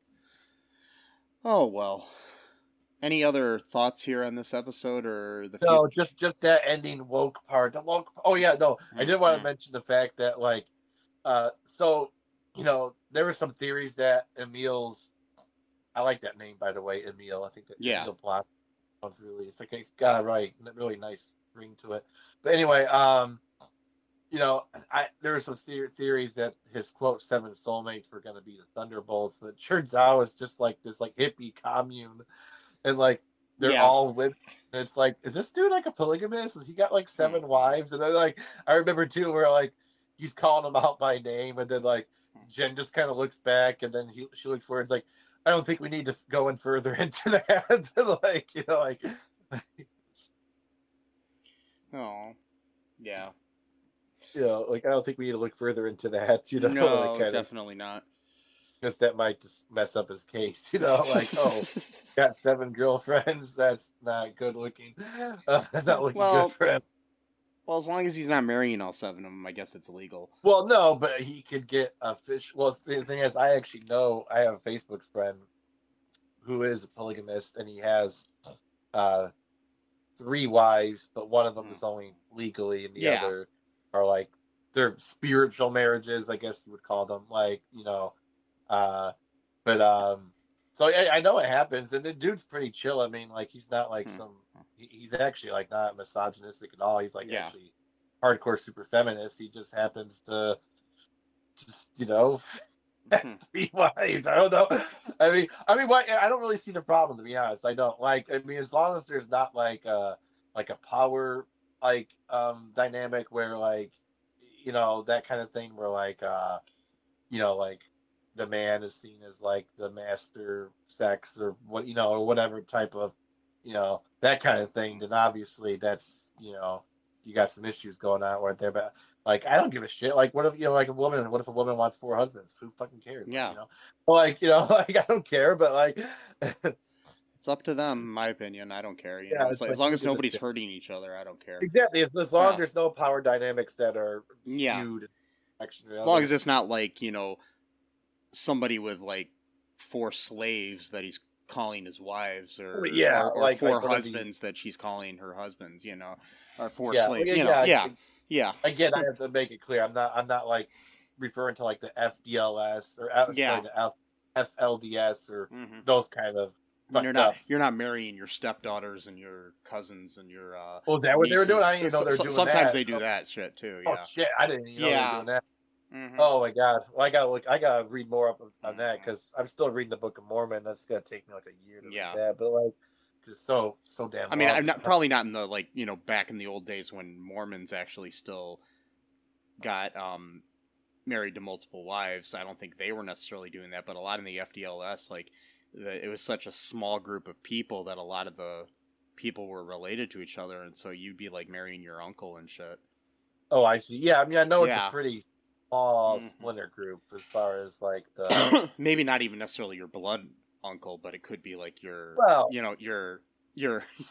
Oh well. Any other thoughts here on this episode or the no, future? just that ending woke part. The woke. Oh yeah, no, I did want to mention the fact that like, so there were some theories that Emil's. I like that name, by the way, Emil. I think that Yeah. Emil Plot sounds really. It's got a really nice ring to it. But anyway, there were some theories that his quote 7 soulmates were going to be the Thunderbolts, but it turns out it's just like this like hippie commune, and like they're Yeah. all women. And it's like, is this dude like a polygamist? Has he got like 7 wives? And then like I remember too where like he's calling them out by name, and then like Jen just kind of looks back, and then she looks forward, like, I don't think we need to go in further into that. Like like. Oh. Yeah. Like I don't think we need to look further into that. No, like definitely not. because that might just mess up his case. Like, oh, got 7 girlfriends. That's not good looking. That's not looking good for him. Well, as long as he's not marrying all 7 of them, I guess it's illegal. Well, no, but he could get a fish. Well, the thing is, I actually know I have a Facebook friend who is a polygamist, and he has 3 wives, but one of them is only legally, and the other are like they're spiritual marriages, I guess you would call them. Like so I know it happens, and the dude's pretty chill. I mean, like he's not like he's actually like not misogynistic at all. He's like actually hardcore super feminist. He just happens to just have 3 wives. I don't know. I mean, I don't really see the problem, to be honest. I don't like. I mean, as long as there's not like a power like dynamic where like that kind of thing where like like the man is seen as like the master sex or what or whatever type of that kind of thing, then obviously that's you got some issues going on right there. But like I don't give a shit. Like what if like what if a woman wants 4 husbands? Who fucking cares? Yeah. Like like I don't care, but like it's up to them, in my opinion. I don't care. As long as nobody's hurting each other, I don't care. Exactly. As long as there's no power dynamics that are skewed. As long as it's not like, somebody with like 4 slaves that he's calling his wives or like 4 husbands that she's calling her husbands, or 4 slaves. Yeah. Again, I have to make it clear. I'm not like referring to like the FDLS or the FLDS or those kind of. You're not marrying your stepdaughters and your cousins and your is that what they were doing? I didn't even know they were doing sometimes that. they do that shit too. Oh shit, I didn't even know they were doing that. Oh my god! Well, I gotta read more up on that because I'm still reading the Book of Mormon. That's gonna take me like a year to read that, but like, just so damn. I mean, I'm probably not in the like back in the old days when Mormons actually still got married to multiple wives. I don't think they were necessarily doing that, but a lot in the FDLS, like it was such a small group of people that a lot of the people were related to each other, and so you'd be like marrying your uncle and shit. Oh, I see. Yeah, I mean, I know it's a pretty small splinter group as far as like the maybe not even necessarily your blood uncle, but it could be like your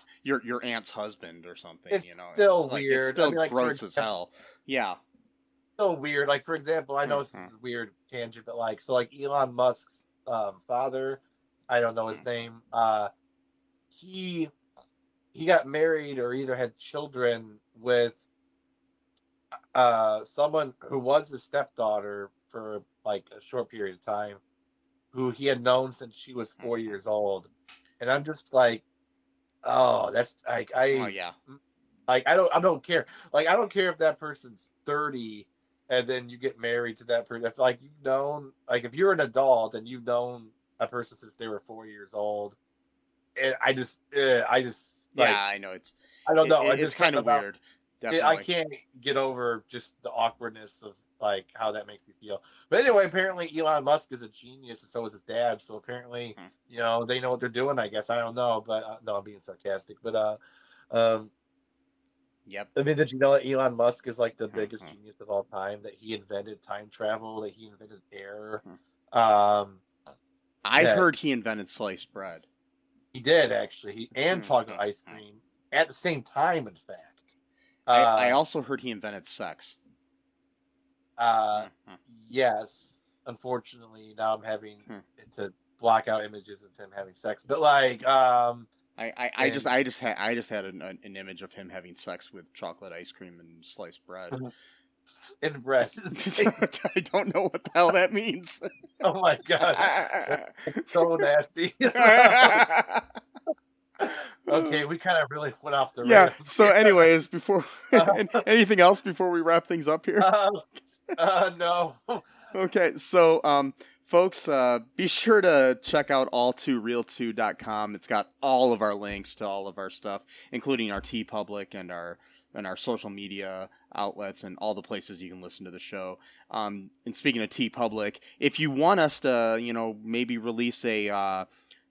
your aunt's husband or something. It's still like, weird. It's still gross as hell. Yeah. so weird. Like, for example, I know this is a weird tangent, but like, so like Elon Musk's father, I don't know his name. He got married or either had children with someone who was his stepdaughter for like a short period of time, who he had known since she was 4 years old, and I'm just like, oh, that's like Oh yeah. like I don't care. Like, I don't care if that person's 30 and then you get married to that person. If like you've known, like if you're an adult and you've known a person since they were 4 years old, and I just like, Yeah, I know I don't know. it's kind of weird. Definitely. I can't get over just the awkwardness of like how that makes you feel. But anyway, apparently Elon Musk is a genius, and so is his dad. So apparently, you know, they know what they're doing. I guess I don't know, but no, I'm being sarcastic. But Yep. I mean, did you know that Elon Musk is like the biggest genius of all time? That he invented time travel. That he invented air. I heard he invented sliced bread. He did actually. And chocolate ice cream at the same time. In fact. I also heard he invented sex. Yes. Unfortunately, now I'm having to block out images of him having sex. But like, I just had an image of him having sex with chocolate ice cream and sliced bread. In bread. I don't know what the hell that means. Oh my god, it's so nasty. Okay, we kind of really went off the rails. Yeah. So, anyways, before anything else before we wrap things up here? No. Okay, so folks, be sure to check out all2real2.com. It's got all of our links to all of our stuff, including our TeePublic and our social media outlets and all the places you can listen to the show. And speaking of TeePublic, if you want us to, you know, maybe release a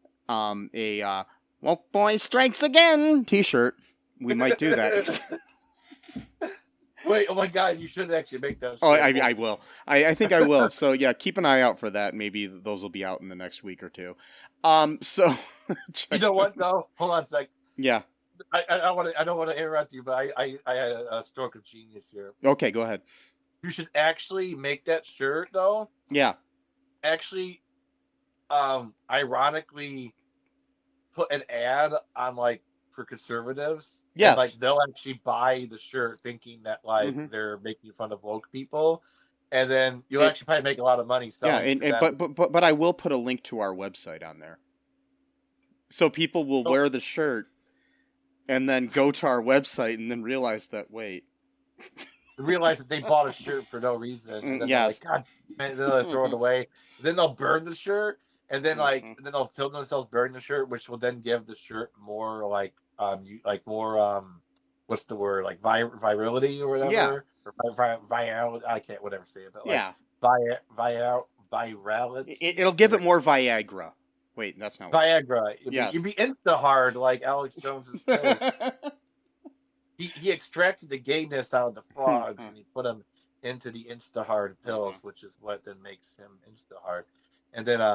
Woke Boy Strikes Again t-shirt, we might do that. Wait, oh my god, you should actually make those. Oh, I will. I think I will. So yeah, keep an eye out for that. Maybe those will be out in the next week or two. So you know what though? Hold on a sec. Yeah. I don't want to interrupt you, but I had a stroke of genius here. Okay, go ahead. You should actually make that shirt though. Yeah. Actually, ironically, put an ad on like for conservatives. Yes. And, like they'll actually buy the shirt thinking that like they're making fun of woke people, and then you'll actually probably make a lot of money selling. Yeah, but I will put a link to our website on there, so people will wear the shirt and then go to our website and then realize that realize that they bought a shirt for no reason. And then they're like, God, man, then they'll throw it away. Then they'll burn the shirt, and then then they'll film themselves burning the shirt, which will then give the shirt more like what's the word, like virality or whatever. Yeah. Or viral. I can't whatever say it, but like virality. It'll give it more Viagra. Wait, that's not Viagra. You'd be insta hard like Alex Jones's pills. He extracted the gayness out of the frogs and he put them into the insta hard pills, which is what then makes him insta hard. And then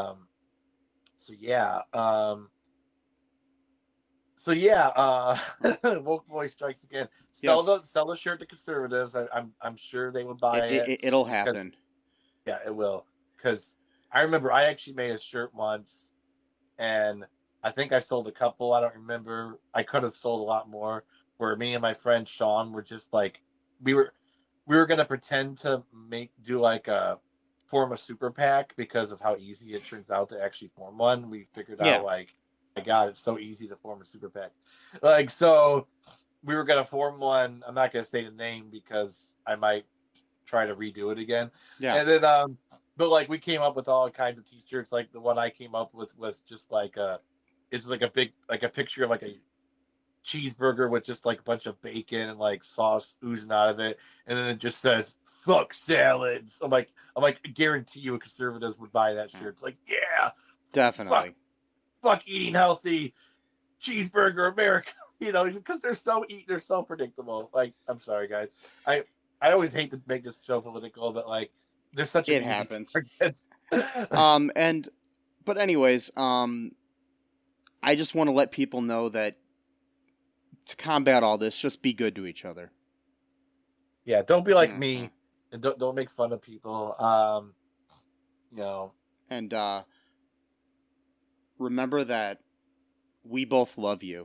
Woke Boy Strikes Again. Sell the shirt to conservatives. I'm sure they would buy it. It'll happen. Yeah, it will. Because I remember I actually made a shirt once, and I think I sold a couple. I don't remember. I could have sold a lot more. Where me and my friend Sean were just like, we were gonna pretend to do like a form a super PAC because of how easy it turns out to actually form one. We figured out like, my God, it's so easy to form a super PAC. Like, so we were gonna form one. I'm not gonna say the name because I might try to redo it again. Yeah. And then but like we came up with all kinds of t-shirts. Like the one I came up with was just like it's like a big, like a picture of like a cheeseburger with just like a bunch of bacon and like sauce oozing out of it, and then it just says "fuck salads." I'm like, I guarantee you, conservatives would buy that shirt. It's like, yeah, definitely. Fuck eating healthy, cheeseburger America. You know, because they're so predictable. Like, I'm sorry, guys. I always hate to make this show political, but like, there's such it happens. But anyways, I just want to let people know that to combat all this, just be good to each other. Yeah, don't be like me And don't make fun of people. You know, And remember that we both love you.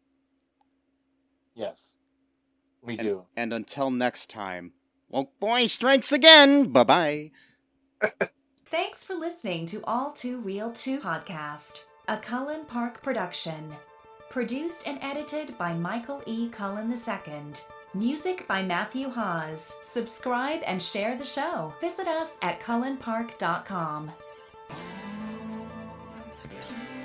yes, we do. And until next time, Woke Boy strikes again. Bye-bye. Thanks for listening to All Too Real 2 podcast, a Cullen Park production. Produced and edited by Michael E. Cullen II. Music by Matthew Hawes. Subscribe and share the show. Visit us at cullenpark.com.